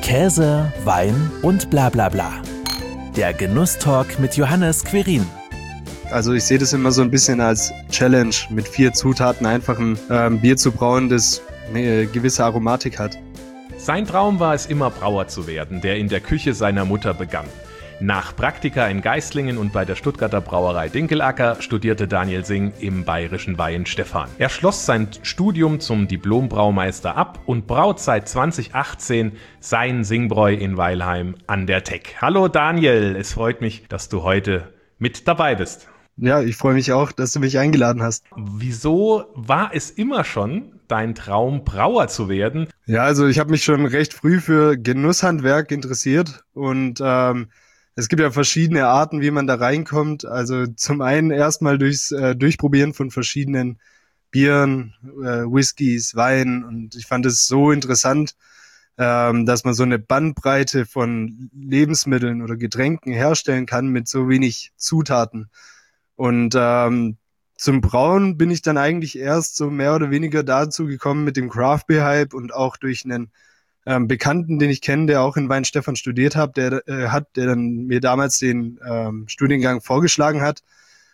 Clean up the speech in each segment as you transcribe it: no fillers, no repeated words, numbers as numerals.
Käse, Wein und bla bla bla. Der Genusstalk mit Johannes Querin. Also ich sehe das immer so ein bisschen als Challenge, mit 4 Zutaten einfach ein Bier zu brauen, das eine gewisse Aromatik hat. Sein Traum war es immer, Brauer zu werden, der in der Küche seiner Mutter begann. Nach Praktika in Geislingen und bei der Stuttgarter Brauerei Dinkelacker studierte Daniel Singh im bayerischen Weihenstephan. Er schloss sein Studium zum Diplom-Braumeister ab und braut seit 2018 sein Singbräu in Weilheim an der Teck. Hallo Daniel, es freut mich, dass du heute mit dabei bist. Ja, ich freue mich auch, dass du mich eingeladen hast. Wieso war es immer schon dein Traum, Brauer zu werden? Ja, also ich habe mich schon recht früh für Genusshandwerk interessiert und es gibt ja verschiedene Arten, wie man da reinkommt. Also zum einen erstmal durchs Durchprobieren von verschiedenen Bieren, Whiskys, Wein, und ich fand es so interessant, dass man so eine Bandbreite von Lebensmitteln oder Getränken herstellen kann mit so wenig Zutaten. Und zum Brauen bin ich dann eigentlich erst so mehr oder weniger dazu gekommen mit dem Craft Beer Hype und auch durch einen Bekannten, den ich kenne, der auch in Weihenstephan studiert hat, der dann mir damals den Studiengang vorgeschlagen hat.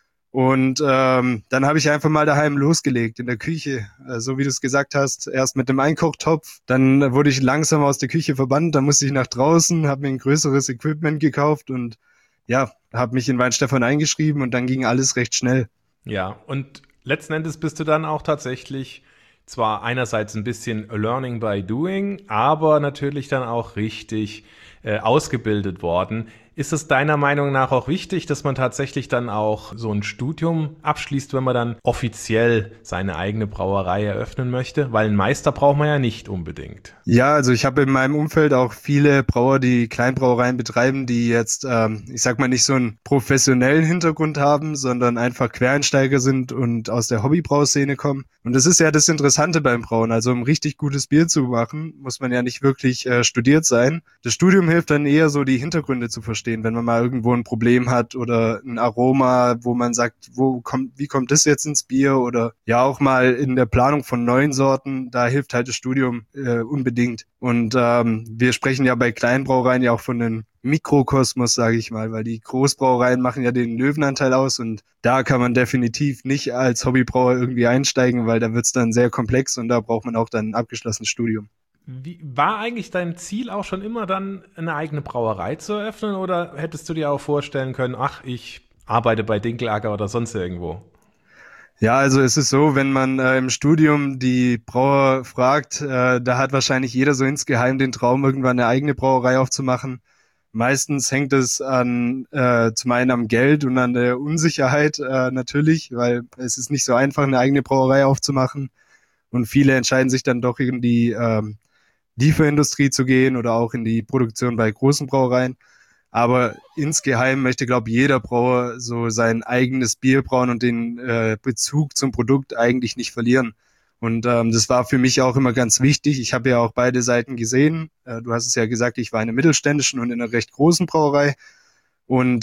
Und dann habe ich einfach mal daheim losgelegt in der Küche, so wie du es gesagt hast, erst mit dem Einkochtopf, dann wurde ich langsam aus der Küche verbannt, dann musste ich nach draußen, habe mir ein größeres Equipment gekauft und ja, habe mich in Weihenstephan eingeschrieben und dann ging alles recht schnell. Ja, und letzten Endes bist du dann auch tatsächlich zwar einerseits ein bisschen Learning by Doing, aber natürlich dann auch richtig ausgebildet worden. Ist es deiner Meinung nach auch wichtig, dass man tatsächlich dann auch so ein Studium abschließt, wenn man dann offiziell seine eigene Brauerei eröffnen möchte? Weil einen Meister braucht man ja nicht unbedingt. Ja, also ich habe in meinem Umfeld auch viele Brauer, die Kleinbrauereien betreiben, die jetzt, ich sag mal, nicht so einen professionellen Hintergrund haben, sondern einfach Quereinsteiger sind und aus der Hobbybrauszene kommen. Und das ist ja das Interessante beim Brauen. Also um richtig gutes Bier zu machen, muss man ja nicht wirklich studiert sein. Das Studium hilft dann eher so, die Hintergründe zu verstehen, wenn man mal irgendwo ein Problem hat oder ein Aroma, wo man sagt, wie kommt das jetzt ins Bier, oder ja auch mal in der Planung von neuen Sorten, da hilft halt das Studium unbedingt. Und wir sprechen ja bei Kleinbrauereien ja auch von einem Mikrokosmos, sage ich mal, weil die Großbrauereien machen ja den Löwenanteil aus und da kann man definitiv nicht als Hobbybrauer irgendwie einsteigen, weil da wird's dann sehr komplex und da braucht man auch dann ein abgeschlossenes Studium. Wie, war eigentlich dein Ziel auch schon immer dann eine eigene Brauerei zu eröffnen oder hättest du dir auch vorstellen können, ach, ich arbeite bei Dinkelacker oder sonst irgendwo? Ja, also es ist so, wenn man im Studium die Brauer fragt, da hat wahrscheinlich jeder so insgeheim den Traum, irgendwann eine eigene Brauerei aufzumachen. Meistens hängt es zum einen am Geld und an der Unsicherheit natürlich, weil es ist nicht so einfach, eine eigene Brauerei aufzumachen. Und viele entscheiden sich dann doch in die Lieferindustrie zu gehen oder auch in die Produktion bei großen Brauereien. Aber insgeheim möchte, glaube ich, jeder Brauer so sein eigenes Bier brauen und den Bezug zum Produkt eigentlich nicht verlieren. Und das war für mich auch immer ganz wichtig. Ich habe ja auch beide Seiten gesehen. Du hast es ja gesagt, ich war in einer mittelständischen und in einer recht großen Brauerei. Und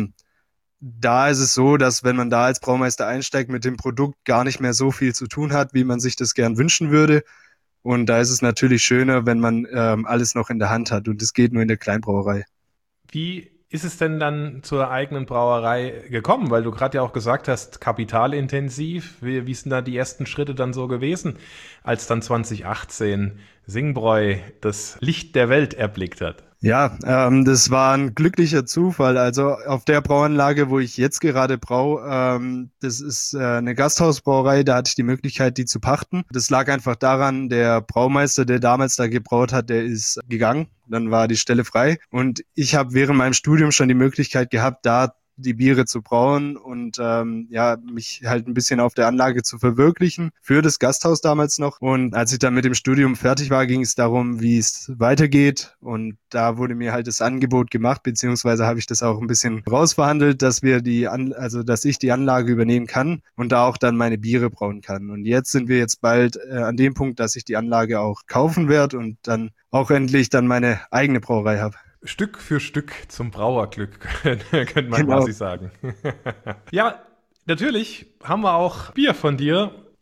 da ist es so, dass wenn man da als Braumeister einsteigt, mit dem Produkt gar nicht mehr so viel zu tun hat, wie man sich das gern wünschen würde. Und da ist es natürlich schöner, wenn man alles noch in der Hand hat. Und das geht nur in der Kleinbrauerei. Wie ist es denn dann zur eigenen Brauerei gekommen? Weil du gerade ja auch gesagt hast, kapitalintensiv. Wie sind da die ersten Schritte dann so gewesen, als dann 2018 Singbräu das Licht der Welt erblickt hat? Ja, das war ein glücklicher Zufall. Also auf der Brauanlage, wo ich jetzt gerade brau, das ist eine Gasthausbrauerei, da hatte ich die Möglichkeit, die zu pachten. Das lag einfach daran, der Braumeister, der damals da gebraut hat, der ist gegangen. Dann war die Stelle frei. Und ich habe während meinem Studium schon die Möglichkeit gehabt, da die Biere zu brauen und ja, mich halt ein bisschen auf der Anlage zu verwirklichen für das Gasthaus damals noch. Und als ich dann mit dem Studium fertig war, ging es darum, wie es weitergeht. Und da wurde mir halt das Angebot gemacht, beziehungsweise habe ich das auch ein bisschen rausverhandelt, dass dass ich die Anlage übernehmen kann und da auch dann meine Biere brauen kann. Und jetzt sind wir jetzt bald an dem Punkt, dass ich die Anlage auch kaufen werde und dann auch endlich dann meine eigene Brauerei habe. Stück für Stück zum Brauerglück, könnte man Genau. quasi sagen. Ja, natürlich haben wir auch Bier von dir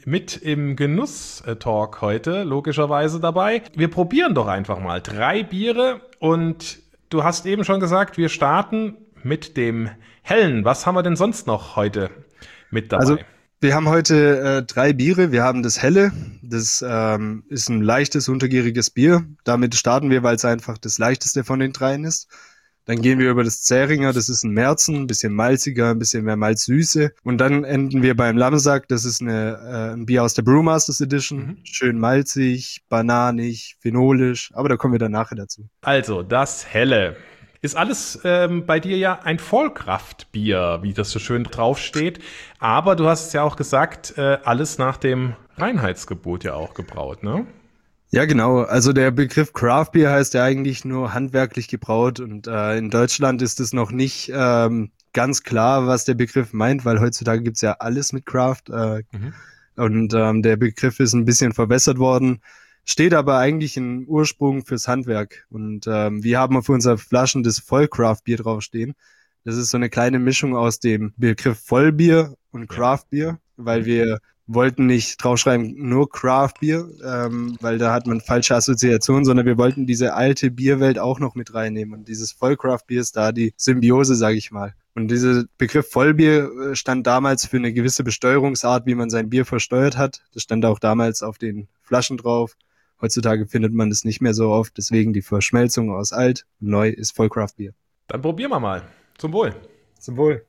mit im Genuss-Talk heute, logischerweise dabei. Wir probieren doch einfach mal 3 Biere und du hast eben schon gesagt, wir starten mit dem Hellen. Was haben wir denn sonst noch heute mit dabei? Also wir haben heute 3 Biere. Wir haben das Helle, das ist ein leichtes, untergäriges Bier. Damit starten wir, weil es einfach das leichteste von den 3 ist. Dann gehen wir über das Zähringer, das ist ein Märzen, ein bisschen malziger, ein bisschen mehr Malzsüße. Und dann enden wir beim Lamsack, das ist ein Bier aus der Brewmasters Edition. Schön malzig, bananig, phenolisch, aber da kommen wir dann nachher dazu. Also, das Helle. Ist alles bei dir ja ein Vollkraftbier, wie das so schön draufsteht. Aber du hast es ja auch gesagt, alles nach dem Reinheitsgebot ja auch gebraut, ne? Ja, genau. Also der Begriff Craft Beer heißt ja eigentlich nur handwerklich gebraut und in Deutschland ist es noch nicht ganz klar, was der Begriff meint, weil heutzutage gibt's ja alles mit Craft und der Begriff ist ein bisschen verwässert worden, steht aber eigentlich im Ursprung fürs Handwerk und wir haben auf unserer Flaschen das Vollcraft Bier draufstehen. Das ist so eine kleine Mischung aus dem Begriff Vollbier und Craft Beer, weil wir wollten nicht draufschreiben nur Craft Beer, weil da hat man falsche Assoziationen, sondern wir wollten diese alte Bierwelt auch noch mit reinnehmen. Und dieses Vollcraft Bier ist da die Symbiose, sage ich mal. Und dieser Begriff Vollbier stand damals für eine gewisse Besteuerungsart, wie man sein Bier versteuert hat. Das stand auch damals auf den Flaschen drauf. Heutzutage findet man das nicht mehr so oft, deswegen die Verschmelzung aus alt und neu ist Vollcraft Bier. Dann probieren wir mal. Zum Wohl. Zum Wohl.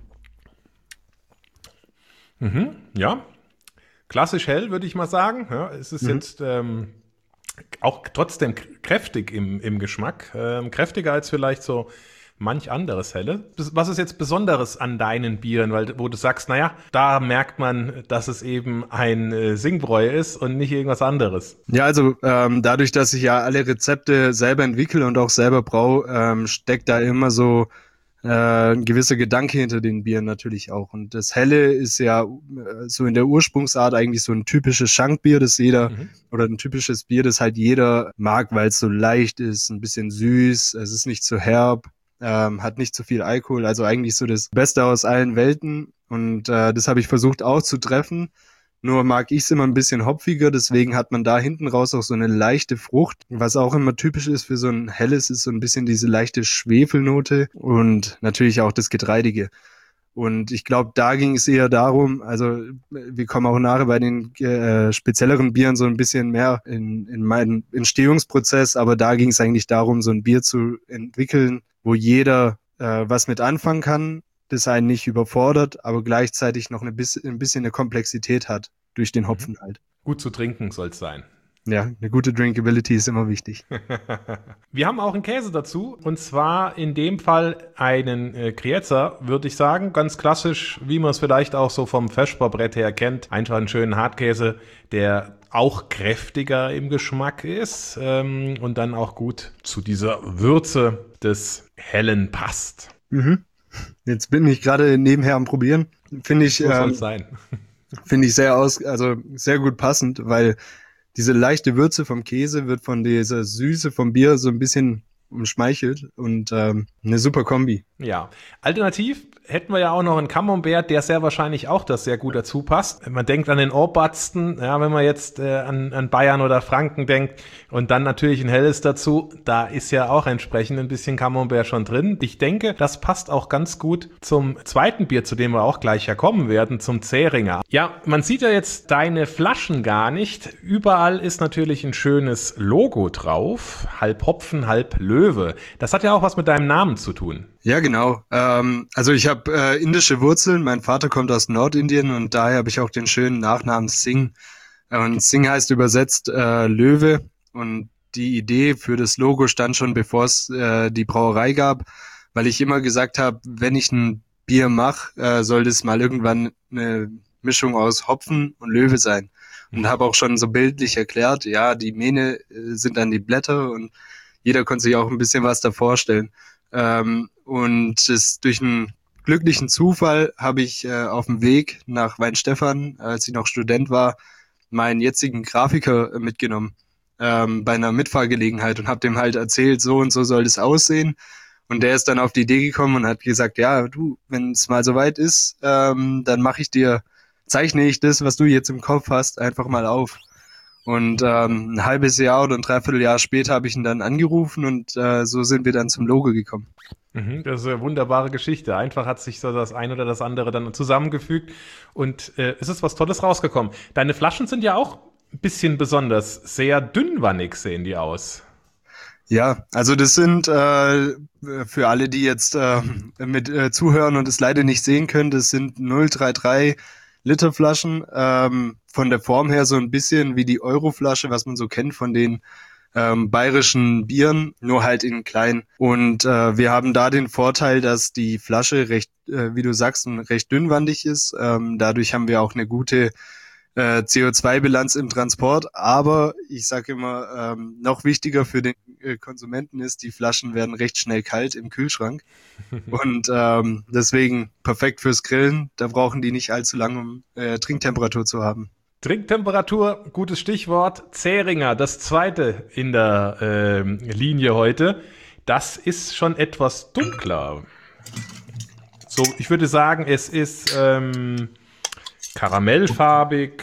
Ja, klassisch hell, würde ich mal sagen. Ja, es ist jetzt auch trotzdem kräftig im Geschmack. Kräftiger als vielleicht so manch anderes Helle. Was ist jetzt Besonderes an deinen Bieren? Weil, wo du sagst, naja, da merkt man, dass es eben ein Singbräu ist und nicht irgendwas anderes. Ja, also dadurch, dass ich ja alle Rezepte selber entwickle und auch selber brau, steckt da immer so ein gewisser Gedanke hinter den Bieren natürlich auch. Und das Helle ist ja so in der Ursprungsart eigentlich so ein typisches Schankbier, das jeder, oder ein typisches Bier, das halt jeder mag, weil es so leicht ist, ein bisschen süß, es ist nicht zu herb, hat nicht zu viel Alkohol, also eigentlich so das Beste aus allen Welten. Und das habe ich versucht auch zu treffen. Nur mag ich es immer ein bisschen hopfiger, deswegen hat man da hinten raus auch so eine leichte Frucht. Was auch immer typisch ist für so ein helles, ist so ein bisschen diese leichte Schwefelnote und natürlich auch das Getreidige. Und ich glaube, da ging es eher darum, also wir kommen auch nachher bei den spezielleren Bieren so ein bisschen mehr in meinen Entstehungsprozess, aber da ging es eigentlich darum, so ein Bier zu entwickeln, wo jeder was mit anfangen kann, das einen nicht überfordert, aber gleichzeitig noch ein bisschen eine Komplexität hat durch den Hopfen halt. Gut zu trinken soll es sein. Ja, eine gute Drinkability ist immer wichtig. Wir haben auch einen Käse dazu und zwar in dem Fall einen Griezer, würde ich sagen. Ganz klassisch, wie man es vielleicht auch so vom Vesperbrett her kennt. Einfach einen schönen Hartkäse, der auch kräftiger im Geschmack ist und dann auch gut zu dieser Würze des Hellen passt. Jetzt bin ich gerade nebenher am Probieren. Finde ich, So soll es sein. finde ich sehr gut passend, weil diese leichte Würze vom Käse wird von dieser Süße vom Bier so ein bisschen umschmeichelt und eine super Kombi. Ja, alternativ hätten wir ja auch noch einen Camembert, der sehr wahrscheinlich auch das sehr gut dazu passt. Man denkt an den Ohrbatzen, ja, wenn man jetzt an Bayern oder Franken denkt und dann natürlich ein helles dazu, da ist ja auch entsprechend ein bisschen Camembert schon drin. Ich denke, das passt auch ganz gut zum zweiten Bier, zu dem wir auch gleich ja kommen werden, zum Zähringer. Ja, man sieht ja jetzt deine Flaschen gar nicht. Überall ist natürlich ein schönes Logo drauf, halb Hopfen, halb Löwe. Das hat ja auch was mit deinem Namen zu tun. Ja, genau. Also ich habe indische Wurzeln. Mein Vater kommt aus Nordindien und daher habe ich auch den schönen Nachnamen Singh. Und Singh heißt übersetzt Löwe. Und die Idee für das Logo stand schon, bevor es die Brauerei gab, weil ich immer gesagt habe, wenn ich ein Bier mache, soll das mal irgendwann eine Mischung aus Hopfen und Löwe sein. Und habe auch schon so bildlich erklärt, ja, die Mähne sind dann die Blätter und jeder konnte sich auch ein bisschen was da vorstellen. Und durch einen glücklichen Zufall habe ich auf dem Weg nach Weinstefan, als ich noch Student war, meinen jetzigen Grafiker mitgenommen bei einer Mitfahrgelegenheit und habe dem halt erzählt, so und so soll das aussehen. Und der ist dann auf die Idee gekommen und hat gesagt, ja, du, wenn es mal soweit ist, dann mache ich dir zeichne ich das, was du jetzt im Kopf hast, einfach mal auf. Und ein halbes Jahr oder ein Dreivierteljahr später habe ich ihn dann angerufen und so sind wir dann zum Logo gekommen. Das ist eine wunderbare Geschichte. Einfach hat sich so das eine oder das andere dann zusammengefügt und es ist was Tolles rausgekommen. Deine Flaschen sind ja auch ein bisschen besonders. Sehr dünnwannig sehen die aus. Ja, also das sind für alle, die jetzt mit zuhören und es leider nicht sehen können, das sind 033 Liter Flaschen, von der Form her so ein bisschen wie die Euroflasche, was man so kennt von den bayerischen Bieren, nur halt in klein. Und wir haben da den Vorteil, dass die Flasche recht, wie du sagst, recht dünnwandig ist. Dadurch haben wir auch eine gute CO2-Bilanz im Transport, aber ich sage immer, noch wichtiger für den Konsumenten ist, die Flaschen werden recht schnell kalt im Kühlschrank und deswegen perfekt fürs Grillen, da brauchen die nicht allzu lange, um Trinktemperatur zu haben. Trinktemperatur, gutes Stichwort. Zähringer, das zweite in der Linie heute. Das ist schon etwas dunkler. So, ich würde sagen, es ist karamellfarbig,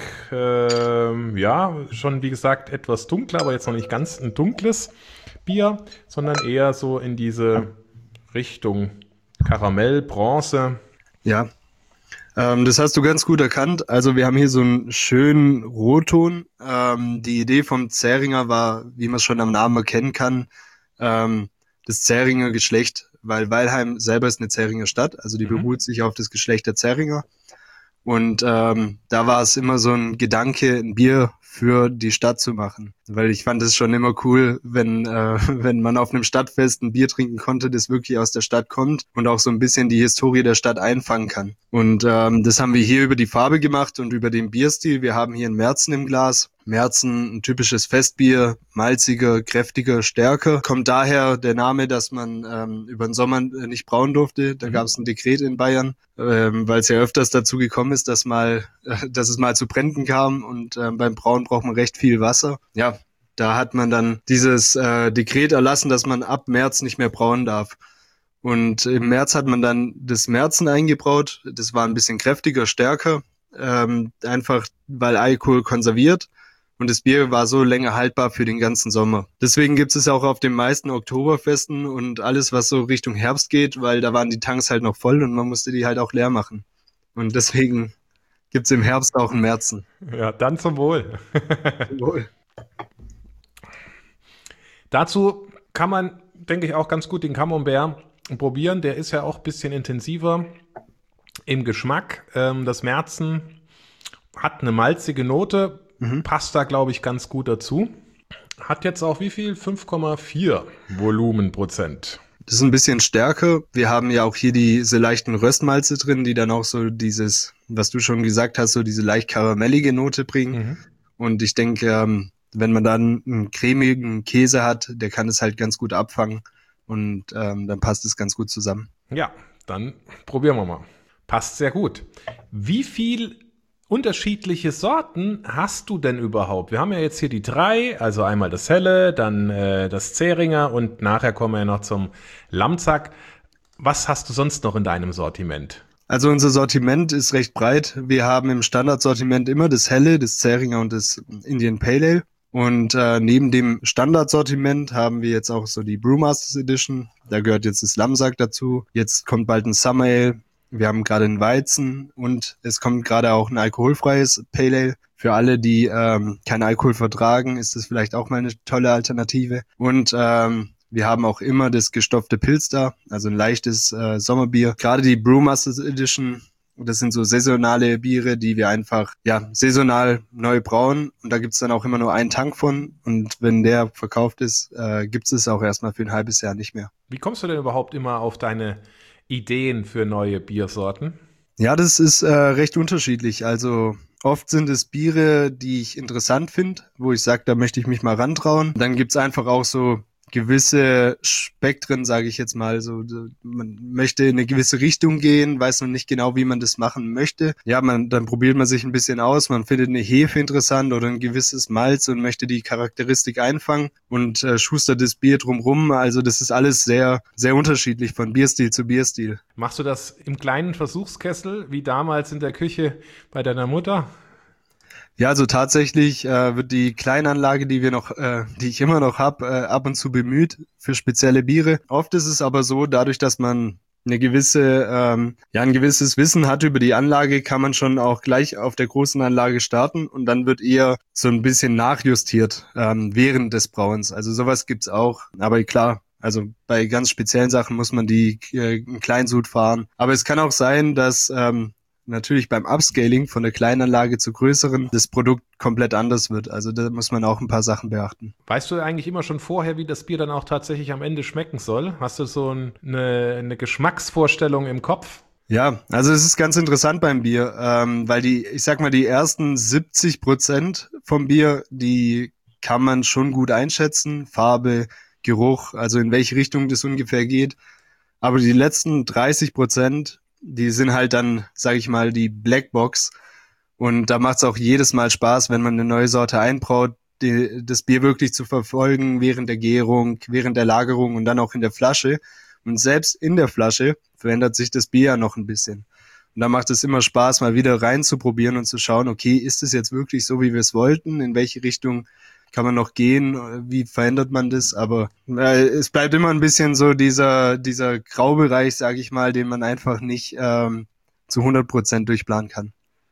ja, schon wie gesagt etwas dunkler, aber jetzt noch nicht ganz ein dunkles Bier, sondern eher so in diese Richtung Karamell, Bronze. Ja, das hast du ganz gut erkannt. Also wir haben hier so einen schönen Rotton. Die Idee vom Zähringer war, wie man es schon am Namen erkennen kann, das Zähringer Geschlecht, weil Weilheim selber ist eine Zähringer Stadt, also die beruht sich auf das Geschlecht der Zähringer. Und da war es immer so ein Gedanke, ein Bier für die Stadt zu machen. Weil ich fand es schon immer cool, wenn man auf einem Stadtfest ein Bier trinken konnte, das wirklich aus der Stadt kommt und auch so ein bisschen die Historie der Stadt einfangen kann. Und das haben wir hier über die Farbe gemacht und über den Bierstil. Wir haben hier einen Märzen im Glas. Märzen, ein typisches Festbier, malziger, kräftiger, stärker. Kommt daher der Name, dass man über den Sommer nicht brauen durfte. Da gab es ein Dekret in Bayern, weil es ja öfters dazu gekommen ist, dass es mal zu Bränden kam und beim Brauen braucht man recht viel Wasser. Ja, da hat man dann dieses Dekret erlassen, dass man ab März nicht mehr brauen darf. Und im März hat man dann das Märzen eingebraut. Das war ein bisschen kräftiger, stärker, einfach weil Alkohol konserviert. Und das Bier war so länger haltbar für den ganzen Sommer. Deswegen gibt es auch auf den meisten Oktoberfesten und alles, was so Richtung Herbst geht, weil da waren die Tanks halt noch voll und man musste die halt auch leer machen. Und deswegen gibt's im Herbst auch einen Märzen. Ja, dann zum Wohl. Zum Wohl. Dazu kann man, denke ich, auch ganz gut den Camembert probieren. Der ist ja auch ein bisschen intensiver im Geschmack. Das Märzen hat eine malzige Note. Passt da, glaube ich, ganz gut dazu. Hat jetzt auch wie viel? 5,4 Volumenprozent. Das ist ein bisschen stärker. Wir haben ja auch hier diese leichten Röstmalze drin, die dann auch so dieses, was du schon gesagt hast, so diese leicht karamellige Note bringen. Und ich denke, wenn man dann einen cremigen Käse hat, der kann es halt ganz gut abfangen. Und dann passt es ganz gut zusammen. Ja, dann probieren wir mal. Passt sehr gut. Wie viel unterschiedliche Sorten hast du denn überhaupt? Wir haben ja jetzt hier die 3, also einmal das Helle, dann das Zähringer und nachher kommen wir ja noch zum Lamzack. Was hast du sonst noch in deinem Sortiment? Also unser Sortiment ist recht breit. Wir haben im Standardsortiment immer das Helle, das Zähringer und das Indian Pale Ale. Und neben dem Standardsortiment haben wir jetzt auch so die Brewmasters Edition. Da gehört jetzt das Lamsack dazu. Jetzt kommt bald ein Summer Ale. Wir haben gerade einen Weizen und es kommt gerade auch ein alkoholfreies Pale Ale. Für alle, die keinen Alkohol vertragen, ist das vielleicht auch mal eine tolle Alternative. Und wir haben auch immer das gestopfte Pilz da, also ein leichtes Sommerbier. Gerade die Brewmasters Edition, das sind so saisonale Biere, die wir einfach saisonal neu brauen. Und da gibt's dann auch immer nur einen Tank von. Und wenn der verkauft ist, gibt's es auch erstmal für ein halbes Jahr nicht mehr. Wie kommst du denn überhaupt immer auf deine Ideen für neue Biersorten? Ja, das ist recht unterschiedlich. Also oft sind es Biere, die ich interessant finde, wo ich sage, da möchte ich mich mal rantrauen. Dann gibt's einfach auch so gewisse Spektren, sage ich jetzt mal. Man möchte in eine gewisse Richtung gehen, weiß noch nicht genau, wie man das machen möchte. Ja, dann probiert man sich ein bisschen aus. Man findet eine Hefe interessant oder ein gewisses Malz und möchte die Charakteristik einfangen und schustert das Bier drumrum. Also das ist alles sehr, sehr unterschiedlich von Bierstil zu Bierstil. Machst du das im kleinen Versuchskessel, wie damals in der Küche bei deiner Mutter? Ja, also tatsächlich wird die Kleinanlage, die ich immer noch habe, ab und zu bemüht für spezielle Biere. Oft ist es aber so, dadurch, dass man ein gewisses Wissen hat über die Anlage, kann man schon auch gleich auf der großen Anlage starten und dann wird eher so ein bisschen nachjustiert während des Brauens. Also sowas gibt's auch, aber klar. Also bei ganz speziellen Sachen muss man die in Kleinsud fahren. Aber es kann auch sein, dass natürlich beim Upscaling von der Kleinanlage zur größeren das Produkt komplett anders wird. Also da muss man auch ein paar Sachen beachten. Weißt du eigentlich immer schon vorher, wie das Bier dann auch tatsächlich am Ende schmecken soll? Hast du so eine Geschmacksvorstellung im Kopf? Ja, also es ist ganz interessant beim Bier, weil die ersten 70% vom Bier, die kann man schon gut einschätzen. Farbe, Geruch, also in welche Richtung das ungefähr geht. Aber die letzten 30%, die sind halt dann, sage ich mal, die Blackbox. Und da macht es auch jedes Mal Spaß, wenn man eine neue Sorte einbraut, das Bier wirklich zu verfolgen während der Gärung, während der Lagerung und dann auch in der Flasche. Und selbst in der Flasche verändert sich das Bier ja noch ein bisschen. Und da macht es immer Spaß, mal wieder reinzuprobieren und zu schauen, okay, ist es jetzt wirklich so, wie wir es wollten? In welche Richtung kann man noch gehen? Wie verändert man das? Aber es bleibt immer ein bisschen so dieser Graubereich, sage ich mal, den man einfach nicht zu 100% durchplanen kann.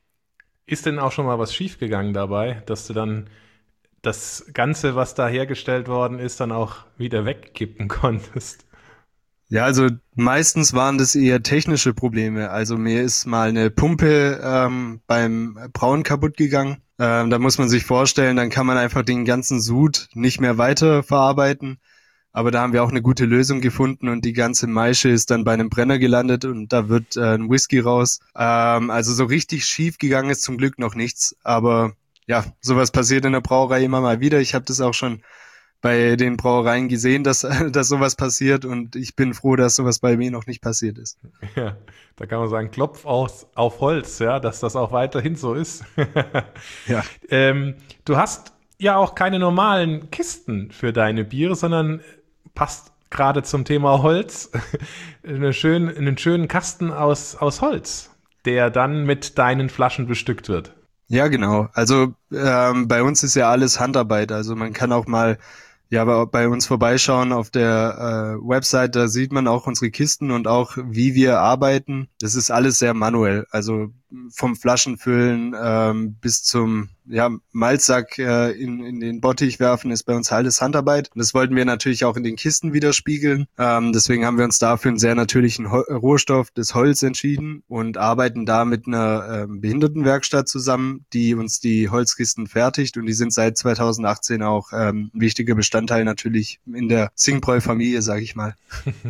Ist denn auch schon mal was schiefgegangen dabei, dass du dann das Ganze, was da hergestellt worden ist, dann auch wieder wegkippen konntest? Ja, also meistens waren das eher technische Probleme. Also mir ist mal eine Pumpe beim Brauen kaputt gegangen. Da muss man sich vorstellen, dann kann man einfach den ganzen Sud nicht mehr weiter verarbeiten. Aber da haben wir auch eine gute Lösung gefunden und die ganze Maische ist dann bei einem Brenner gelandet und da wird ein Whisky raus. Also so richtig schief gegangen ist zum Glück noch nichts. Aber ja, sowas passiert in der Brauerei immer mal wieder. Ich habe das auch schon bei den Brauereien gesehen, dass sowas passiert und ich bin froh, dass sowas bei mir noch nicht passiert ist. Ja, da kann man sagen, Klopf auf Holz, ja, dass das auch weiterhin so ist. Ja. Du hast ja auch keine normalen Kisten für deine Biere, sondern passt gerade zum Thema Holz, einen schönen Kasten aus Holz, der dann mit deinen Flaschen bestückt wird. Ja, genau. Also bei uns ist ja alles Handarbeit. Also man kann auch mal bei uns vorbeischauen auf der Website, da sieht man auch unsere Kisten und auch wie wir arbeiten. Das ist alles sehr manuell. Also vom Flaschenfüllen bis zum Malzsack in den Bottich werfen ist bei uns alles Handarbeit. Und das wollten wir natürlich auch in den Kisten widerspiegeln. Deswegen haben wir uns dafür einen sehr natürlichen Rohstoff, das Holz, entschieden und arbeiten da mit einer Behindertenwerkstatt zusammen, die uns die Holzkisten fertigt. Und die sind seit 2018 auch ein wichtiger Bestandteil natürlich in der Singbräu-Familie, sage ich mal.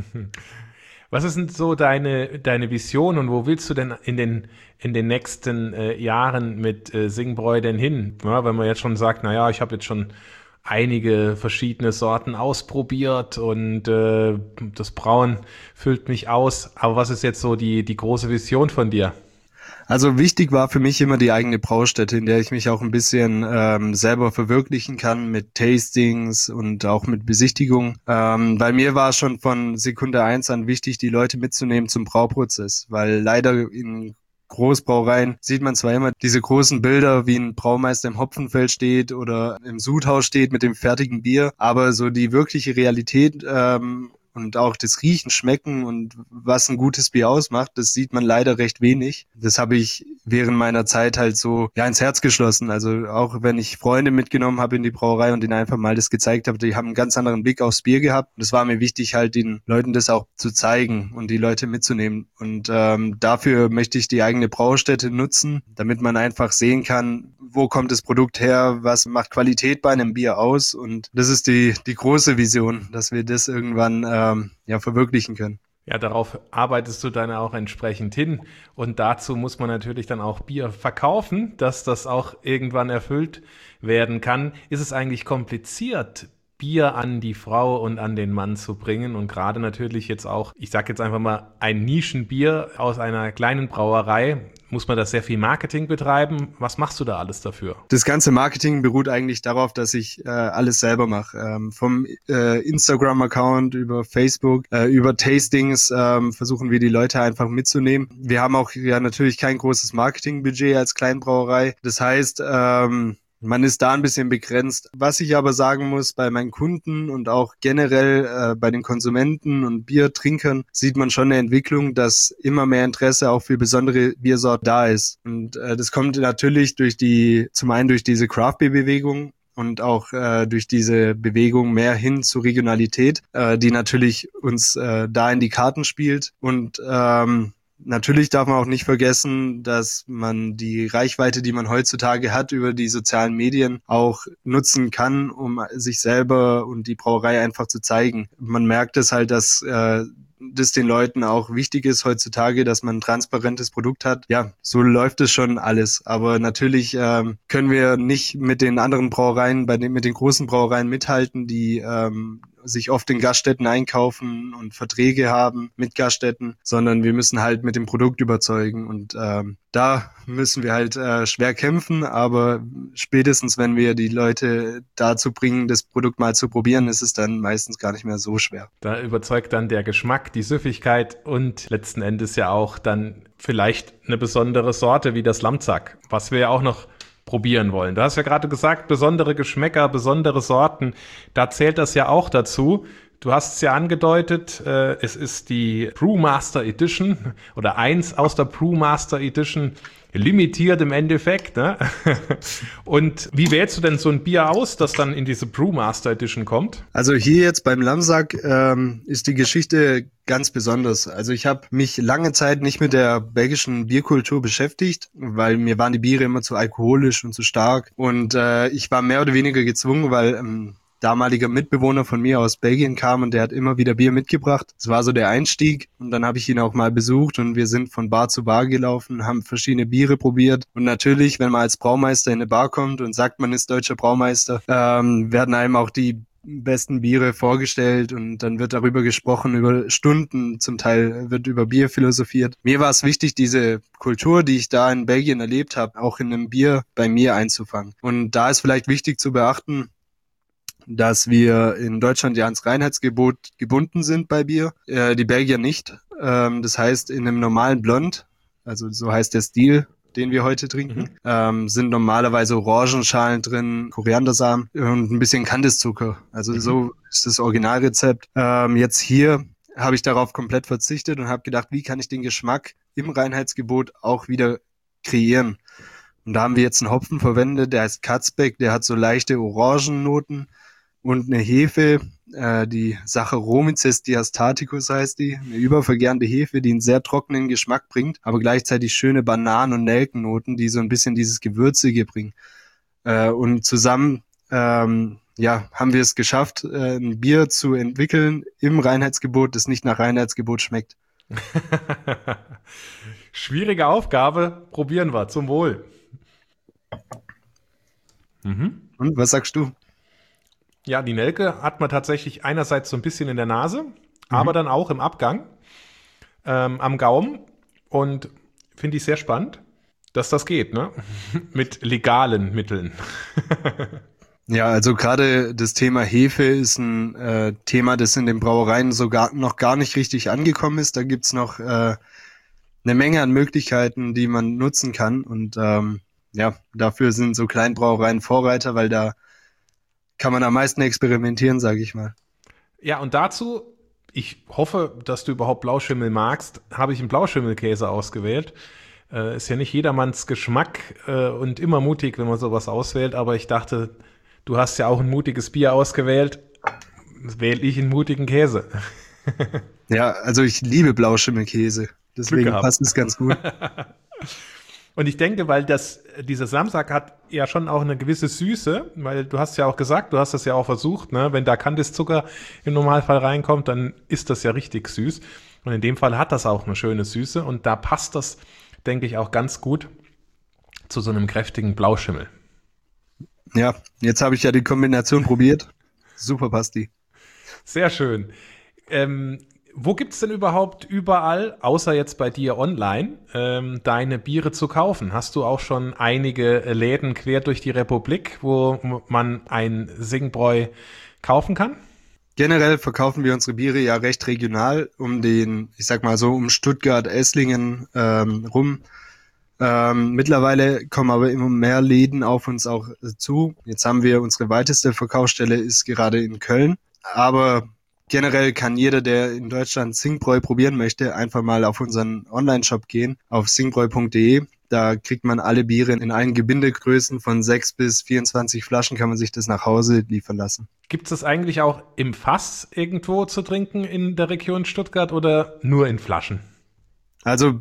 Was ist denn so deine Vision und wo willst du denn in den nächsten Jahren mit Singbräu denn hin? Ja, wenn man jetzt schon sagt, naja, ich habe jetzt schon einige verschiedene Sorten ausprobiert und das Brauen füllt mich aus. Aber was ist jetzt so die große Vision von dir? Also wichtig war für mich immer die eigene Braustätte, in der ich mich auch ein bisschen selber verwirklichen kann mit Tastings und auch mit Besichtigungen. Bei mir war schon von Sekunde 1 an wichtig, die Leute mitzunehmen zum Brauprozess, weil leider in Großbrauereien sieht man zwar immer diese großen Bilder, wie ein Braumeister im Hopfenfeld steht oder im Sudhaus steht mit dem fertigen Bier, aber so die wirkliche Realität und auch das Riechen, Schmecken und was ein gutes Bier ausmacht, das sieht man leider recht wenig. Das habe ich während meiner Zeit halt so ins Herz geschlossen. Also auch wenn ich Freunde mitgenommen habe in die Brauerei und denen einfach mal das gezeigt habe, die haben einen ganz anderen Blick aufs Bier gehabt. Und es war mir wichtig, halt den Leuten das auch zu zeigen und die Leute mitzunehmen. Und dafür möchte ich die eigene Braustätte nutzen, damit man einfach sehen kann, wo kommt das Produkt her, was macht Qualität bei einem Bier aus. Und das ist die große Vision, dass wir das irgendwann verwirklichen können. Ja, darauf arbeitest du dann auch entsprechend hin und dazu muss man natürlich dann auch Bier verkaufen, dass das auch irgendwann erfüllt werden kann. Ist es eigentlich kompliziert, Bier an die Frau und an den Mann zu bringen und gerade natürlich jetzt auch, ich sage jetzt einfach mal, ein Nischenbier aus einer kleinen Brauerei, muss man da sehr viel Marketing betreiben. Was machst du da alles dafür? Das ganze Marketing beruht eigentlich darauf, dass ich alles selber mache. Vom Instagram-Account über Facebook, über Tastings versuchen wir die Leute einfach mitzunehmen. Wir haben auch ja natürlich kein großes Marketingbudget als Kleinbrauerei. Das heißt, man ist da ein bisschen begrenzt. Was ich aber sagen muss, bei meinen Kunden und auch generell bei den Konsumenten und Biertrinkern sieht man schon eine Entwicklung, dass immer mehr Interesse auch für besondere Biersorten da ist. Und das kommt natürlich zum einen durch diese Craft-Bier-Bewegung und auch durch diese Bewegung mehr hin zur Regionalität, die natürlich uns da in die Karten spielt. Und natürlich darf man auch nicht vergessen, dass man die Reichweite, die man heutzutage hat über die sozialen Medien, auch nutzen kann, um sich selber und die Brauerei einfach zu zeigen. Man merkt es halt, dass das den Leuten auch wichtig ist heutzutage, dass man ein transparentes Produkt hat. Ja, so läuft es schon alles. Aber natürlich können wir nicht mit den anderen Brauereien, mit den großen Brauereien mithalten, die sich oft in Gaststätten einkaufen und Verträge haben mit Gaststätten, sondern wir müssen halt mit dem Produkt überzeugen und da müssen wir halt schwer kämpfen, aber spätestens, wenn wir die Leute dazu bringen, das Produkt mal zu probieren, ist es dann meistens gar nicht mehr so schwer. Da überzeugt dann der Geschmack, die Süffigkeit und letzten Endes ja auch dann vielleicht eine besondere Sorte wie das Lamzack, was wir ja auch noch probieren wollen. Du hast ja gerade gesagt, besondere Geschmäcker, besondere Sorten, da zählt das ja auch dazu. Du hast es ja angedeutet, es ist die Brewmaster Edition oder eins aus der Brewmaster Edition, limitiert im Endeffekt, ne? Und wie wählst du denn so ein Bier aus, das dann in diese Brewmaster Edition kommt? Also hier jetzt beim Lamsack ist die Geschichte ganz besonders. Also ich habe mich lange Zeit nicht mit der belgischen Bierkultur beschäftigt, weil mir waren die Biere immer zu alkoholisch und zu stark. Und ich war mehr oder weniger gezwungen, weil damaliger Mitbewohner von mir aus Belgien kam und der hat immer wieder Bier mitgebracht. Das war so der Einstieg und dann habe ich ihn auch mal besucht und wir sind von Bar zu Bar gelaufen, haben verschiedene Biere probiert und natürlich, wenn man als Braumeister in eine Bar kommt und sagt, man ist deutscher Braumeister, werden einem auch die besten Biere vorgestellt und dann wird darüber gesprochen, über Stunden, zum Teil wird über Bier philosophiert. Mir war es wichtig, diese Kultur, die ich da in Belgien erlebt habe, auch in einem Bier bei mir einzufangen. Und da ist vielleicht wichtig zu beachten, dass wir in Deutschland ja ans Reinheitsgebot gebunden sind bei Bier, die Belgier nicht. Das heißt, in einem normalen Blond, also so heißt der Stil, den wir heute trinken, sind normalerweise Orangenschalen drin, Koriandersamen und ein bisschen Kandiszucker. Also so ist das Originalrezept. Jetzt hier habe ich darauf komplett verzichtet und habe gedacht, wie kann ich den Geschmack im Reinheitsgebot auch wieder kreieren? Und da haben wir jetzt einen Hopfen verwendet, der heißt Katzbeck, der hat so leichte Orangennoten und eine Hefe, die Saccharomyces diastaticus heißt die, eine übervergärende Hefe, die einen sehr trockenen Geschmack bringt, aber gleichzeitig schöne Bananen- und Nelkennoten, die so ein bisschen dieses Gewürzige bringen. Und zusammen haben wir es geschafft, ein Bier zu entwickeln im Reinheitsgebot, das nicht nach Reinheitsgebot schmeckt. Schwierige Aufgabe, probieren wir, zum Wohl. Und was sagst du? Ja, die Nelke hat man tatsächlich einerseits so ein bisschen in der Nase, aber dann auch im Abgang, am Gaumen und finde ich sehr spannend, dass das geht, ne? Mit legalen Mitteln. Ja, also gerade das Thema Hefe ist ein Thema, das in den Brauereien sogar noch gar nicht richtig angekommen ist. Da gibt's noch eine Menge an Möglichkeiten, die man nutzen kann und dafür sind so Kleinbrauereien Vorreiter, weil da kann man am meisten experimentieren, sage ich mal. Ja, und dazu, ich hoffe, dass du überhaupt Blauschimmel magst, habe ich einen Blauschimmelkäse ausgewählt. Ist ja nicht jedermanns Geschmack und immer mutig, wenn man sowas auswählt, aber ich dachte, du hast ja auch ein mutiges Bier ausgewählt, wähle ich einen mutigen Käse. Ja, also ich liebe Blauschimmelkäse, deswegen passt es ganz gut. Und ich denke, weil dieser Samsak hat ja schon auch eine gewisse Süße, weil du hast ja auch gesagt, du hast das ja auch versucht, ne? Wenn da Kandiszucker im Normalfall reinkommt, dann ist das ja richtig süß. Und in dem Fall hat das auch eine schöne Süße und da passt das, denke ich, auch ganz gut zu so einem kräftigen Blauschimmel. Ja, jetzt habe ich ja die Kombination probiert. super passt die. Sehr schön. Wo gibt es denn überhaupt überall, außer jetzt bei dir online, deine Biere zu kaufen? Hast du auch schon einige Läden quer durch die Republik, wo man ein Singbräu kaufen kann? Generell verkaufen wir unsere Biere ja recht regional ich sag mal so, um Stuttgart, Esslingen rum. Mittlerweile kommen aber immer mehr Läden auf uns auch zu. Jetzt haben wir unsere weiteste Verkaufsstelle ist gerade in Köln. Aber generell kann jeder, der in Deutschland Singbräu probieren möchte, einfach mal auf unseren Online-Shop gehen, auf singbräu.de. Da kriegt man alle Biere in allen Gebindegrößen von 6 bis 24 Flaschen, kann man sich das nach Hause liefern lassen. Gibt es das eigentlich auch im Fass irgendwo zu trinken in der Region Stuttgart oder nur in Flaschen? Also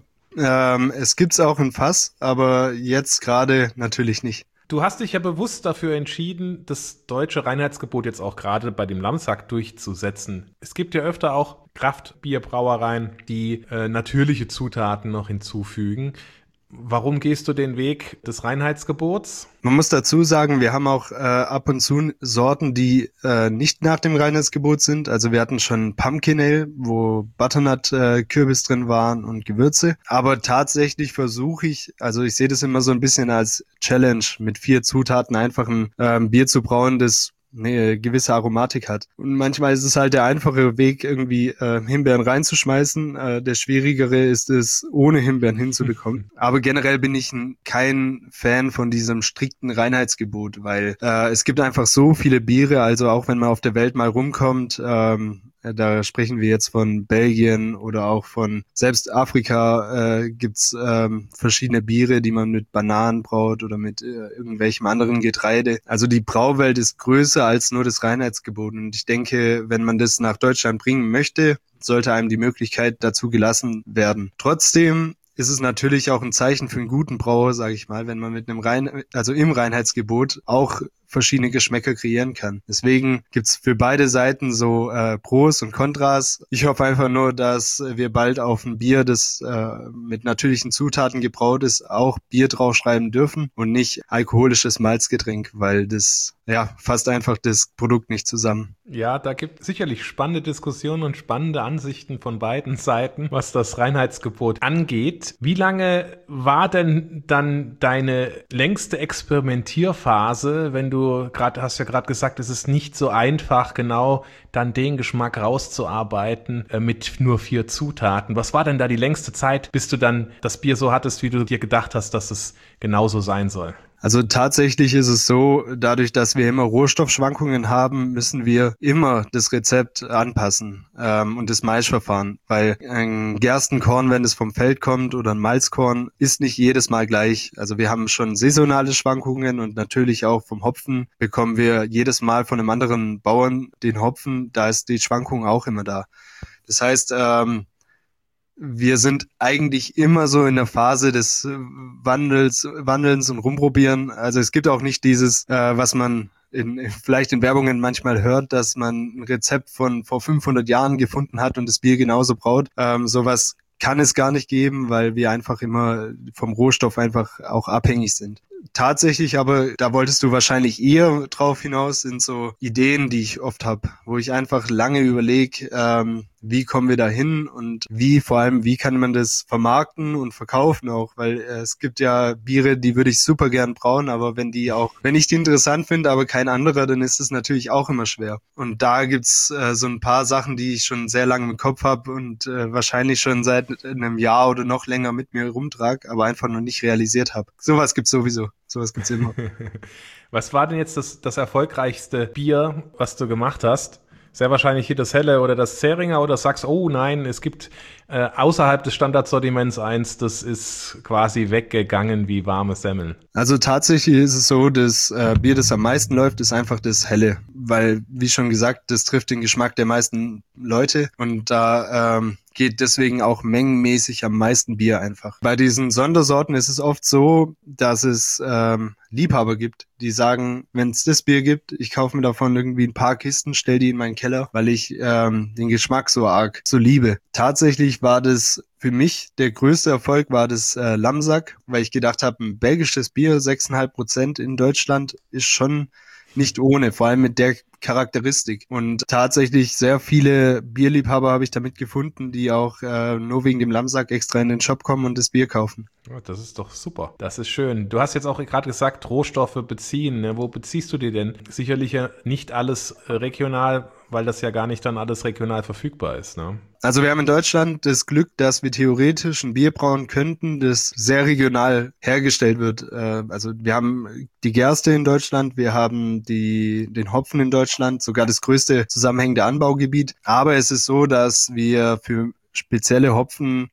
es gibt's auch in Fass, aber jetzt gerade natürlich nicht. Du hast dich ja bewusst dafür entschieden, das deutsche Reinheitsgebot jetzt auch gerade bei dem Lamsack durchzusetzen. Es gibt ja öfter auch Kraftbierbrauereien, die natürliche Zutaten noch hinzufügen. Warum gehst du den Weg des Reinheitsgebots? Man muss dazu sagen, wir haben auch ab und zu Sorten, die nicht nach dem Reinheitsgebot sind. Also wir hatten schon Pumpkin Ale, wo Butternut Kürbis drin waren und Gewürze. Aber tatsächlich versuche ich, also ich sehe das immer so ein bisschen als Challenge, mit 4 Zutaten einfach ein Bier zu brauen, das eine gewisse Aromatik hat. Und manchmal ist es halt der einfache Weg, irgendwie Himbeeren reinzuschmeißen. Der schwierigere ist es, ohne Himbeeren hinzubekommen. Aber generell bin ich kein Fan von diesem strikten Reinheitsgebot, weil es gibt einfach so viele Biere, also auch wenn man auf der Welt mal rumkommt, da sprechen wir jetzt von Belgien oder auch von selbst Afrika gibt's verschiedene Biere, die man mit Bananen braut oder mit irgendwelchem anderen Getreide. Also die Brauwelt ist größer als nur das Reinheitsgebot. Und ich denke, wenn man das nach Deutschland bringen möchte, sollte einem die Möglichkeit dazu gelassen werden. Trotzdem ist es natürlich auch ein Zeichen für einen guten Brauer, sage ich mal, wenn man mit einem im Reinheitsgebot auch verschiedene Geschmäcker kreieren kann. Deswegen gibt's für beide Seiten so Pros und Kontras. Ich hoffe einfach nur, dass wir bald auf ein Bier, das mit natürlichen Zutaten gebraut ist, auch Bier draufschreiben dürfen und nicht alkoholisches Malzgetränk, weil das fasst einfach das Produkt nicht zusammen. Ja, da gibt es sicherlich spannende Diskussionen und spannende Ansichten von beiden Seiten, was das Reinheitsgebot angeht. Wie lange war denn dann deine längste Experimentierphase, wenn du hast ja gerade gesagt, es ist nicht so einfach, genau dann den Geschmack rauszuarbeiten mit nur 4 Zutaten. Was war denn da die längste Zeit, bis du dann das Bier so hattest, wie du dir gedacht hast, dass es genauso sein soll? Also tatsächlich ist es so, dadurch, dass wir immer Rohstoffschwankungen haben, müssen wir immer das Rezept anpassen und das Maischverfahren, weil ein Gerstenkorn, wenn es vom Feld kommt oder ein Malzkorn, ist nicht jedes Mal gleich. Also wir haben schon saisonale Schwankungen und natürlich auch vom Hopfen bekommen wir jedes Mal von einem anderen Bauern den Hopfen, da ist die Schwankung auch immer da. Das heißt, wir sind eigentlich immer so in der Phase des Wandelns und Rumprobieren. Also es gibt auch nicht dieses, was man vielleicht in Werbungen manchmal hört, dass man ein Rezept von vor 500 Jahren gefunden hat und das Bier genauso braut. Sowas kann es gar nicht geben, weil wir einfach immer vom Rohstoff einfach auch abhängig sind. Tatsächlich, aber da wolltest du wahrscheinlich eher drauf hinaus, sind so Ideen, die ich oft habe, wo ich einfach lange überlege, wie kommen wir da hin und vor allem, wie kann man das vermarkten und verkaufen auch, weil es gibt ja Biere, die würde ich super gern brauen, aber wenn ich die interessant finde, aber kein anderer, dann ist es natürlich auch immer schwer. Und da gibt's so ein paar Sachen, die ich schon sehr lange im Kopf habe und wahrscheinlich schon seit einem Jahr oder noch länger mit mir rumtrage, aber einfach noch nicht realisiert habe. Sowas gibt's sowieso. Sowas gibt's immer. Was war denn jetzt das erfolgreichste Bier, was du gemacht hast? Sehr wahrscheinlich hier das Helle oder das Zähringer oder sagst, oh nein, es gibt außerhalb des Standardsortiments eins, das ist quasi weggegangen wie warme Semmeln. Also tatsächlich ist es so, das Bier, das am meisten läuft, ist einfach das Helle, weil, wie schon gesagt, das trifft den Geschmack der meisten Leute und da geht deswegen auch mengenmäßig am meisten Bier einfach. Bei diesen Sondersorten ist es oft so, dass es Liebhaber gibt, die sagen, wenn es das Bier gibt, ich kaufe mir davon irgendwie ein paar Kisten, stell die in meinen Keller, weil ich den Geschmack so liebe. Tatsächlich war das für mich der größte Erfolg war das Lamsack, weil ich gedacht habe, ein belgisches Bier, 6,5% in Deutschland, ist schon nicht ohne, vor allem mit der Charakteristik. Und tatsächlich sehr viele Bierliebhaber habe ich damit gefunden, die auch nur wegen dem Lamsack extra in den Shop kommen und das Bier kaufen. Ja, das ist doch super. Das ist schön. Du hast jetzt auch gerade gesagt, Rohstoffe beziehen. Ne? Wo beziehst du die denn? Sicherlich ja nicht alles regional, weil das ja gar nicht dann alles regional verfügbar ist, ne? Also wir haben in Deutschland das Glück, dass wir theoretisch ein Bier brauen könnten, das sehr regional hergestellt wird. Also wir haben die Gerste in Deutschland, wir haben den Hopfen in Deutschland, sogar das größte zusammenhängende Anbaugebiet. Aber es ist so, dass wir für spezielle Hopfen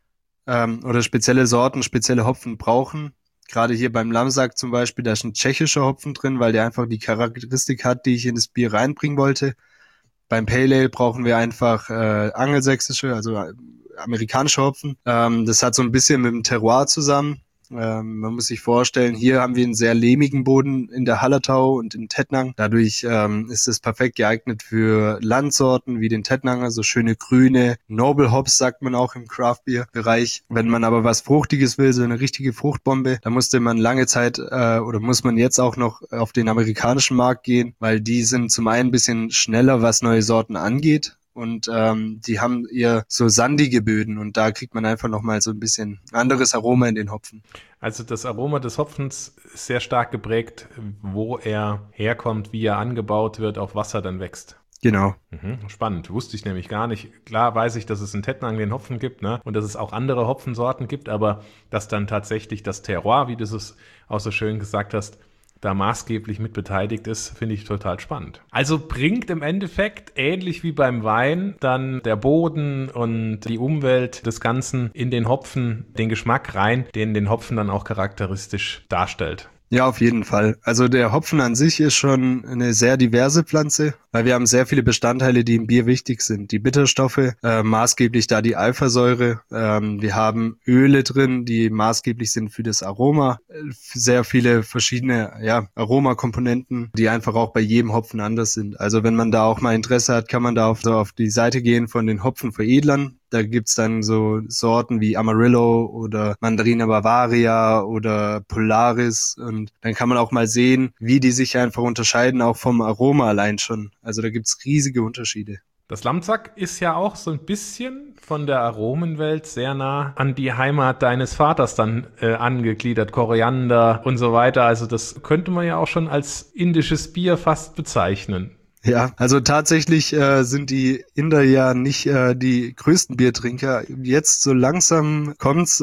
oder spezielle Sorten spezielle Hopfen brauchen. Gerade hier beim Lamsack zum Beispiel, da ist ein tschechischer Hopfen drin, weil der einfach die Charakteristik hat, die ich in das Bier reinbringen wollte. Beim Pale Ale brauchen wir einfach angelsächsische, also amerikanische Hopfen. Das hat so ein bisschen mit dem Terroir zusammen. Man muss sich vorstellen, hier haben wir einen sehr lehmigen Boden in der Hallertau und in Tettnang. Dadurch ist es perfekt geeignet für Landsorten wie den Tettnanger, so schöne grüne Noble Hops, sagt man auch im Craft-Bier-Bereich. Wenn man aber was Fruchtiges will, so eine richtige Fruchtbombe, da musste man lange Zeit oder muss man jetzt auch noch auf den amerikanischen Markt gehen, weil die sind zum einen ein bisschen schneller, was neue Sorten angeht. Und die haben eher so sandige Böden und da kriegt man einfach nochmal so ein bisschen anderes Aroma in den Hopfen. Also das Aroma des Hopfens ist sehr stark geprägt, wo er herkommt, wie er angebaut wird, auf was er dann wächst. Genau. Spannend, wusste ich nämlich gar nicht. Klar weiß ich, dass es in Tettnang den Hopfen gibt, ne? Und dass es auch andere Hopfensorten gibt, aber dass dann tatsächlich das Terroir, wie du es auch so schön gesagt hast, da maßgeblich mit beteiligt ist, finde ich total spannend. Also bringt im Endeffekt, ähnlich wie beim Wein, dann der Boden und die Umwelt des Ganzen in den Hopfen den Geschmack rein, den Hopfen dann auch charakteristisch darstellt. Ja, auf jeden Fall. Also der Hopfen an sich ist schon eine sehr diverse Pflanze, weil wir haben sehr viele Bestandteile, die im Bier wichtig sind. Die Bitterstoffe, maßgeblich da die Alphasäure. Wir haben Öle drin, die maßgeblich sind für das Aroma. Sehr viele verschiedene Aromakomponenten, die einfach auch bei jedem Hopfen anders sind. Also wenn man da auch mal Interesse hat, kann man da auf die Seite gehen von den Hopfenveredlern. Da gibt's dann so Sorten wie Amarillo oder Mandarina Bavaria oder Polaris und dann kann man auch mal sehen, wie die sich einfach unterscheiden, auch vom Aroma allein schon. Also da gibt's riesige Unterschiede. Das Lamsack ist ja auch so ein bisschen von der Aromenwelt sehr nah an die Heimat deines Vaters dann angegliedert, Koriander und so weiter. Also das könnte man ja auch schon als indisches Bier fast bezeichnen. Ja, also tatsächlich sind die Inder ja nicht die größten Biertrinker. Jetzt so langsam kommt's,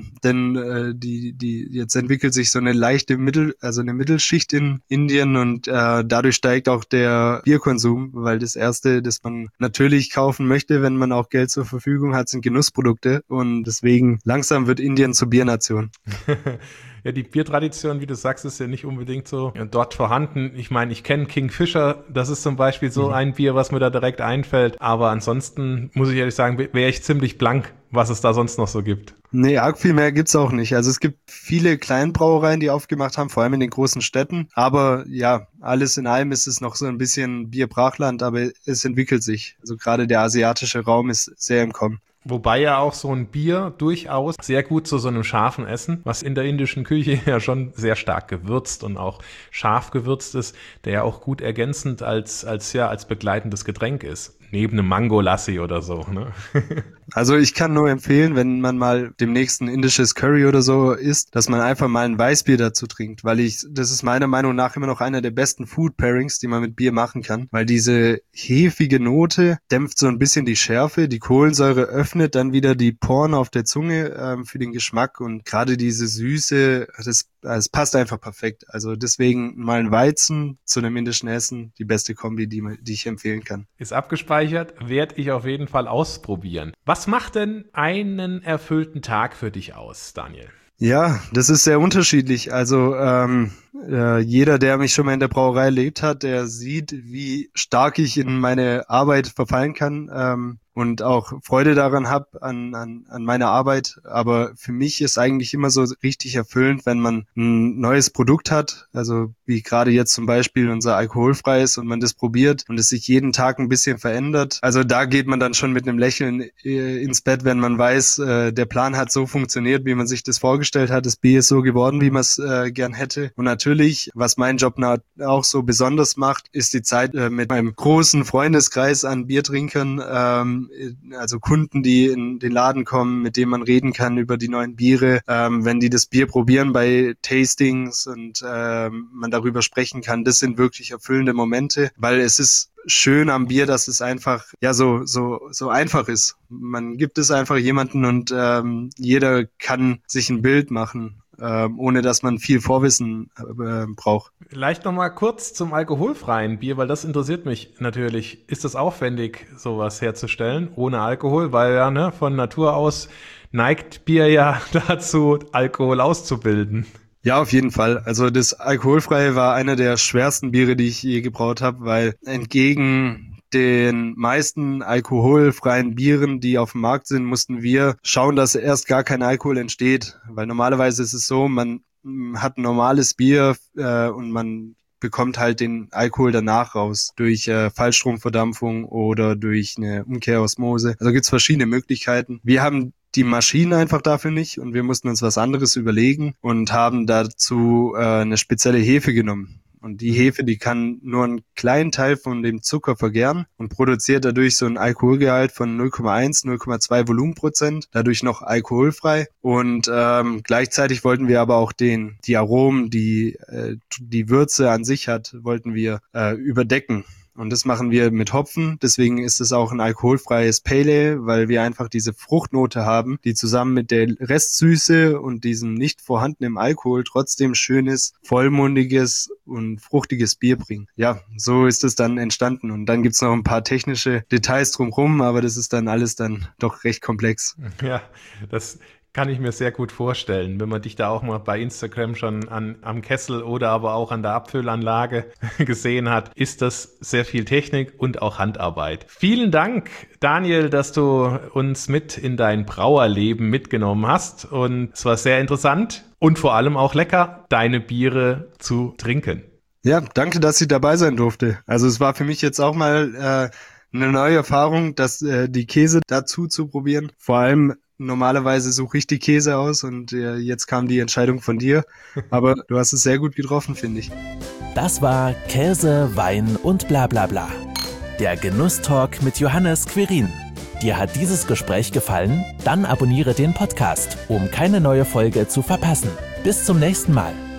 denn die jetzt entwickelt sich so eine leichte eine Mittelschicht in Indien und dadurch steigt auch der Bierkonsum, weil das Erste, das man natürlich kaufen möchte, wenn man auch Geld zur Verfügung hat, sind Genussprodukte und deswegen langsam wird Indien zur Biernation. Ja, die Biertradition, wie du sagst, ist ja nicht unbedingt so dort vorhanden. Ich meine, ich kenne Kingfisher, das ist zum Beispiel so ein Bier, was mir da direkt einfällt. Aber ansonsten muss ich ehrlich sagen, wäre ich ziemlich blank, was es da sonst noch so gibt. Nee, arg viel mehr gibt's auch nicht. Also es gibt viele Kleinbrauereien, die aufgemacht haben, vor allem in den großen Städten. Aber ja, alles in allem ist es noch so ein bisschen Bierbrachland, aber es entwickelt sich. Also gerade der asiatische Raum ist sehr im Kommen. Wobei ja auch so ein Bier durchaus sehr gut zu so einem scharfen Essen, was in der indischen Küche ja schon sehr stark gewürzt und auch scharf gewürzt ist, der ja auch gut ergänzend als begleitendes Getränk ist. Neben einem Mango-Lassi oder so, ne? Also ich kann nur empfehlen, wenn man mal demnächst ein indisches Curry oder so isst, dass man einfach mal ein Weißbier dazu trinkt, weil das ist meiner Meinung nach immer noch einer der besten Food Pairings, die man mit Bier machen kann, weil diese hefige Note dämpft so ein bisschen die Schärfe, die Kohlensäure öffnet dann wieder die Poren auf der Zunge für den Geschmack und gerade diese Süße, das passt einfach perfekt. Also deswegen mal ein Weizen zu einem indischen Essen, die beste Kombi, die ich empfehlen kann. Ist abgespeichert, werde ich auf jeden Fall ausprobieren. Was macht denn einen erfüllten Tag für dich aus, Daniel? Ja, das ist sehr unterschiedlich. Also jeder, der mich schon mal in der Brauerei erlebt hat, der sieht, wie stark ich in meine Arbeit verfallen kann. und auch Freude daran habe, an meiner Arbeit. Aber für mich ist eigentlich immer so richtig erfüllend, wenn man ein neues Produkt hat, also wie gerade jetzt zum Beispiel unser alkoholfreies, und man das probiert und es sich jeden Tag ein bisschen verändert. Also da geht man dann schon mit einem Lächeln ins Bett, wenn man weiß, der Plan hat so funktioniert, wie man sich das vorgestellt hat. Das Bier ist so geworden, wie man es gern hätte. Und natürlich, was meinen Job auch so besonders macht, ist die Zeit mit meinem großen Freundeskreis an Biertrinkern, also Kunden, die in den Laden kommen, mit denen man reden kann über die neuen Biere, wenn die das Bier probieren bei Tastings und man darüber sprechen kann. Das sind wirklich erfüllende Momente, weil es ist schön am Bier, dass es einfach so einfach ist. Man gibt es einfach jemanden und jeder kann sich ein Bild machen, ohne dass man viel Vorwissen braucht. Vielleicht nochmal kurz zum alkoholfreien Bier, weil das interessiert mich natürlich. Ist es aufwendig, sowas herzustellen ohne Alkohol? Weil ja, von Natur aus neigt Bier ja dazu, Alkohol auszubilden. Ja, auf jeden Fall. Also das Alkoholfreie war einer der schwersten Biere, die ich je gebraut habe, weil entgegen den meisten alkoholfreien Bieren, die auf dem Markt sind, mussten wir schauen, dass erst gar kein Alkohol entsteht. Weil normalerweise ist es so, man hat ein normales Bier und man bekommt halt den Alkohol danach raus durch Fallstromverdampfung oder durch eine Umkehrosmose. Also gibt's verschiedene Möglichkeiten. Wir haben die Maschinen einfach dafür nicht und wir mussten uns was anderes überlegen und haben dazu eine spezielle Hefe genommen. Und die Hefe, die kann nur einen kleinen Teil von dem Zucker vergären und produziert dadurch so ein Alkoholgehalt von 0,1, 0,2 Volumenprozent, dadurch noch alkoholfrei. Und gleichzeitig wollten wir aber auch die Aromen, die Würze an sich hat, wollten wir überdecken. Und das machen wir mit Hopfen. Deswegen ist es auch ein alkoholfreies Pale Ale, weil wir einfach diese Fruchtnote haben, die zusammen mit der Restsüße und diesem nicht vorhandenen Alkohol trotzdem schönes, vollmundiges und fruchtiges Bier bringen. Ja, so ist es dann entstanden. Und dann gibt's noch ein paar technische Details drumherum, aber das ist dann alles dann doch recht komplex. Ja, das kann ich mir sehr gut vorstellen, wenn man dich da auch mal bei Instagram schon am Kessel oder aber auch an der Abfüllanlage gesehen hat, ist das sehr viel Technik und auch Handarbeit. Vielen Dank, Daniel, dass du uns mit in dein Brauerleben mitgenommen hast, und es war sehr interessant und vor allem auch lecker, deine Biere zu trinken. Ja, danke, dass ich dabei sein durfte. Also es war für mich jetzt auch mal eine neue Erfahrung, die Käse dazu zu probieren. Vor allem normalerweise suche ich die Käse aus und jetzt kam die Entscheidung von dir. Aber du hast es sehr gut getroffen, finde ich. Das war Käse, Wein und bla bla bla. Der Genusstalk mit Johannes Quirin. Dir hat dieses Gespräch gefallen? Dann abonniere den Podcast, um keine neue Folge zu verpassen. Bis zum nächsten Mal.